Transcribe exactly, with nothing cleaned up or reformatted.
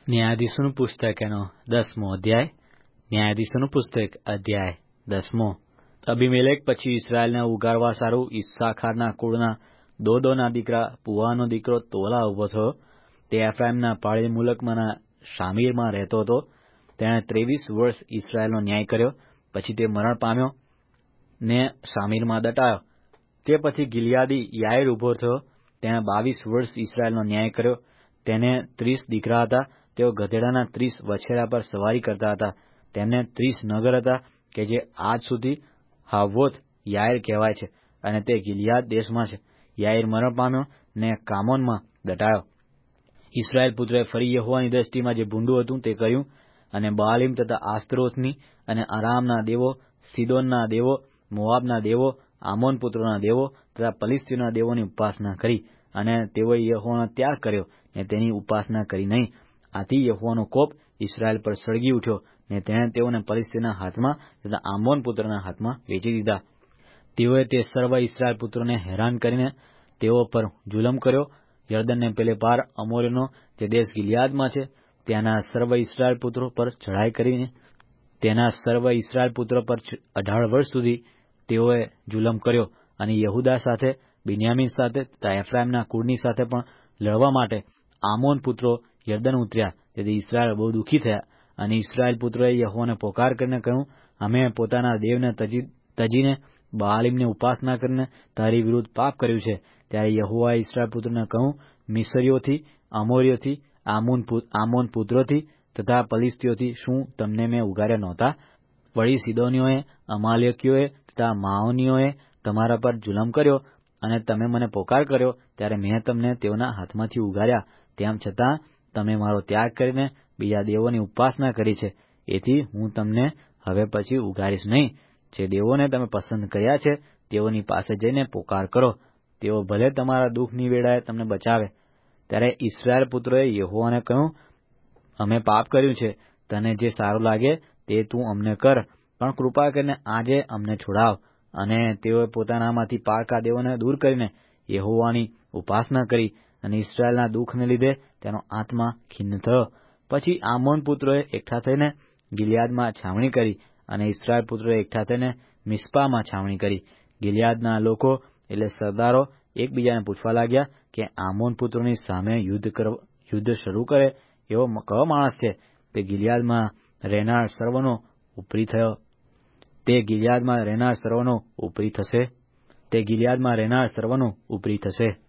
ન્યાયાધીશોનું પુસ્તક એનો દસમો અધ્યાય. ન્યાયાધીશોનું પુસ્તક અધ્યાય દસમો. અબીમેલેક પછી ઇસ્રાયેલને ઉગારવા સારું ઈસ્સાખારના કુળના દોદોના દીકરા પુવાનો દીકરો તોલા ઉભો થયો. તે એફ્રાઈમના પાળી મુલકમાંના શામીરમાં રહેતો હતો. તેણે ત્રેવીસ વર્ષ ઇસ્રાયેલનો ન્યાય કર્યો. પછી તે મરણ પામ્યો ને શામીરમાં દટાયો. તે પછી ગિલિયાદી યાઈર ઉભો થયો. તેણે બાવીસ વર્ષ ઇસ્રાયેલનો ન્યાય કર્યો. તેને ત્રીસ દીકરા હતા. તેઓ ગધેડાના ત્રીસ વછેરા પર સવારી કરતા હતા. તેમને ત્રીસ નગર હતા કે જે આજ સુધી હાવોથ યાઈર કહેવાય છે, અને તે ગિલિયાદ દેશમાં છે. યાઈર મરણ પામ્યો ને કામોનમાં દટાયો. ઇસ્રાયેલ પુત્રએ ફરી યહોવાની દ્રષ્ટિમાં જે ભૂંડું હતું તે કર્યું, અને બાલીમ તથા આસ્તરોથની અને અરામના દેવો, સીદોનના દેવો, મોવાબના દેવો, આમોન પુત્રોના દેવો તથા પલિશ્તીઓના દેવોની ઉપાસના કરી, અને તેઓએ યહોવાનો ત્યાગ કર્યો ને તેની ઉપાસના કરી નહીં. આથી યહોવાનો કોપ ઇસ્રાયેલ પર સળગી ઉઠ્યો, ને તેણે તેઓને પલિશ્તીના હાથમાં તથા આમોન પુત્રોના હાથમાં વેચી દીધા. તેઓએ તે સર્વ ઇસ્રાયેલ પુત્રોને હેરાન કરીને તેઓ પર જુલમ કર્યો. યર્દનને પેલે પાર અમોરીનો જે દેશ ગિલિયાદમાં છે, ત્યાંના સર્વ ઇસ્રાયેલ પુત્રો પર ચઢાઈ કરીને તેના સર્વ ઇસ્રાયેલ પુત્રો પર અઢાર વર્ષ સુધી તેઓએ જુલમ કર્યો. અને યહુદા સાથે, બિન્યામીન સાથે તથા એફ્રાઈમના કુળની સાથે પણ લડવા માટે આમોન પુત્રો યર્દન ઉતર્યા. તેથી ઇસ્રાયેલ બહુ દુઃખી થયા. અને ઇસ્રાયેલ પુત્રોએ યહોવાને પોકાર કરીને કહ્યું, અમે પોતાના દેવને તજી તજીને બાલીમને ઉપાસના કરીને તારી વિરુદ્ધ પાપ કર્યું છે. ત્યારે યહોવાએ ઇસ્રાયેલ પુત્રોને કહ્યું, મિસ્રીઓથી, અમોરીઓથી, આમોન આમોન પુત્રોથી તથા પલિશ્તીઓથી શું તમને મેં ઉગાર્યા નહોતા? વળી સીદોનીઓએ, અમાલેકીઓએ તથા માઓનીઓએ તમારા પર જુલમ કર્યો, અને તમે મને પોકાર કર્યો ત્યારે મેં તમને તેઓના હાથમાંથી ઉગાર્યા. તેમ છતાં તમે મારો ત્યાગ કરીને બીજા દેવોની ઉપાસના કરી છે. એથી હું તમને હવે પછી ઉગારીશ નહીં. જે દેવોને તમે પસંદ કર્યા છે તેઓની પાસે જઈને પોકાર કરો. તેઓ ભલે તમારા દુઃખની વેળાએ તમને બચાવે. ત્યારે ઇસ્રાયેલ પુત્રોએ યહોવાને કહ્યું, અમે પાપ કર્યું છે. તને જે સારું લાગે તે તું અમને કર, પણ કૃપા કરીને આજે અમને છોડાવ. અને તેઓએ પોતાનામાંથી પારકા દેવોને દૂર કરીને યહોવાની ઉપાસના કરી, અને ઇસ્રાયેલના દુઃખને લીધે તેનો આત્મા ખિન્ન થયો. પછી આમોન પુત્રોએ એકઠા થઈને ગિલિયાદમાં છાવણી કરી, અને ઇસ્રાયેલ પુત્રોએ એકઠા થઈને મિસ્પામાં છાવણી કરી. ગિલિયાદના લોકો એટલે સરદારો એકબીજાને પૂછવા લાગ્યા કે આમોન પુત્રોની સામે યુદ્ધ યુદ્ધ શરૂ કરે એવો કયો માણસ છે તે ગિલિયાદમાં રહેનાર સર્વનો ઉપરી થયો તે ગિલિયાદમાં રહેનાર સર્વનો ઉપરી થશે તે ગિલિયાદમાં રહેનાર સર્વનો ઉપરી થશે